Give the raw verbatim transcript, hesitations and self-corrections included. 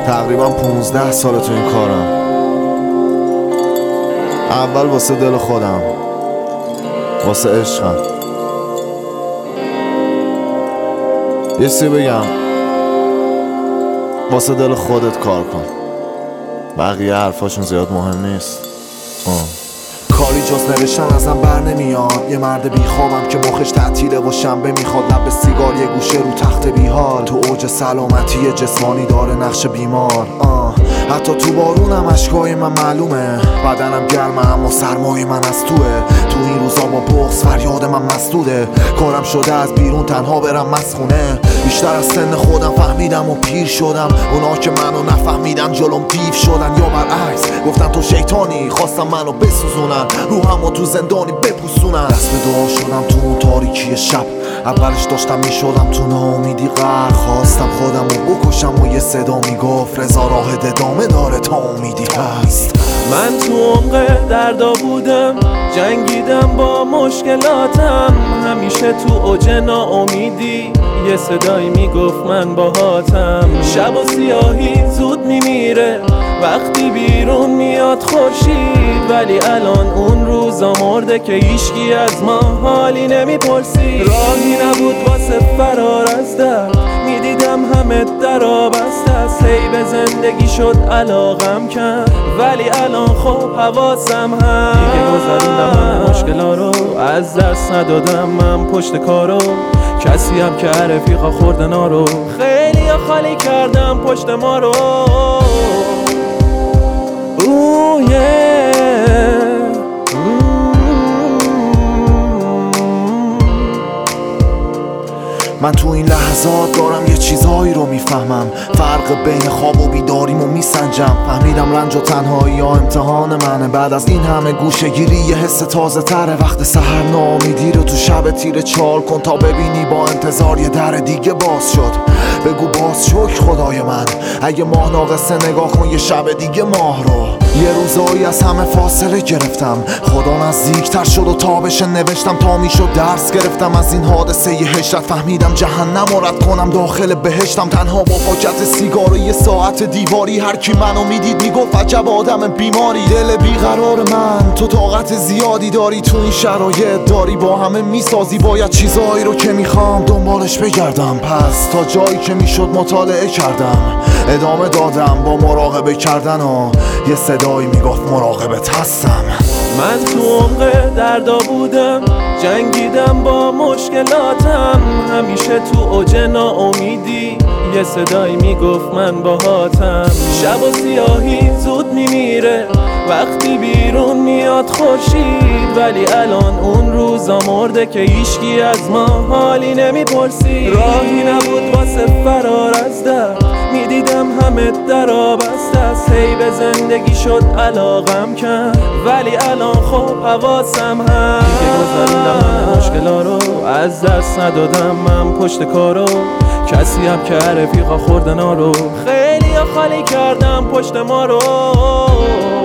تقریبا پونزده سال تو این کارم. اول واسه دل خودم، واسه عشقم. یه سی بگم، واسه دل خودت کار کن، بقیه حرفاشون زیاد مهم نیست. آه. کاری جز نوشتن ازم بر نمیاد. یه مرد بیخوابم که مخش تعطیله و شنبه میخواد. لب سیگار یه گوشه رو تخت بیحال، تو اوج سلامتی جسمانی داره نقش بیمار. آه. حتی تو بارونم اشکای من معلومه، بدنم گرمه اما سرمای من از توه. تو این روزا با بغض فریاد من مسدوده، کارم شده از بیرون تنها برم مسخونه. بیشتر از سن خودم فهمیدم و پیر شدم، اونا که منو نفهمیدن جلوم دیو شدن. یا برعکس گفتن تو شیطانی، خواستم منو بسوزونن، روحمو تو زندانی بپوسونن. دست به دعا شدم تو اون تاریکی شب، اولش داشتم میشدم تو ناامیدی غرق. خواستم خودمو بکشم و یه صدا میگفت رضا راه ادامه داره تا امیدی هست. من تو عمق دردا بودم، جنگیدم با مشکلاتم. همیشه تو اوج ناامیدی یه صدایی میگفت من باهاتم. شب و سیاهی زود میمیره وقتی بیرون میاد خورشید، ولی الان اون روزا مرده که هیچکی از ما حالی نمیپرسی. راهی نبود واسه فرار از درد، میدیدم همه درا بسته است. هی به زندگی شد علاقم کرد، ولی الان خب حواسم هست. دیگه گذروندم همه مشکلا رو، از دست ندادم من پشت کارو. کسی هم که رفیقا خورده نارو، خیلی خالی کردم پشت ما رو. Ooh, yeah. من تو این لحظات دارم یه چیزایی رو میفهمم، فرق بین خواب و بیداریمو میسنجم. فهمیدم رنج و تنهایی یا امتحان منه، بعد از این همه گوشه گیری یه حس تازه تره. وقت سحر ناامیدی رو تو شب تیره چال کن تا ببینی با انتظار یه در دیگه باز شد. بگو باز شکر خدای من، اگه ماه ناقصه نگاه کن یه شب دیگه ماه رو. یه روزایی از همه فاصله گرفتم، خدا نزدیکتر شد و تابش نوشتم تا میشد درس گرفتم از این حادثه یه هجرت. فهمیدم جهنم و رد کنم داخل بهشتم، تنها با پاکت سیگار و یه ساعت دیواری. هر کی منو میدید میگفت عجب آدم بیماری. دل بیقرار من، تو طاقت زیادی داری، تو این شرایط داری با همه میسازی. باید چیزایی رو که میخوام دنبالش بگردم، پس تا جایی که میشد مطالعه کردم، ادامه دادم با مراقبه کردن و یه صدایی میگفت مراقبت هستم. من تو عمق دردا بودم، جنگیدم با مشکلاتم. همیشه تو اوج ناامیدی یه صدایی میگفت من باهاتم. شب و سیاهی زود میمیره وقتی بیرون میاد خورشید، ولی الان اون روزا مرده که هیچکی از ما حالی نمیپرسی. راهی نبود واسه فرار از درد، میدیدم همه درا بسته است. هی به زندگی شد علاقم کرد، ولی الان خب حواسم هست. دیگه گذروندم همه مشکلا رو، از دست ندادم من پشت کارو. کسی هم که رفیقا خورده نارو، خیلی خالی کردم پشت ما رو.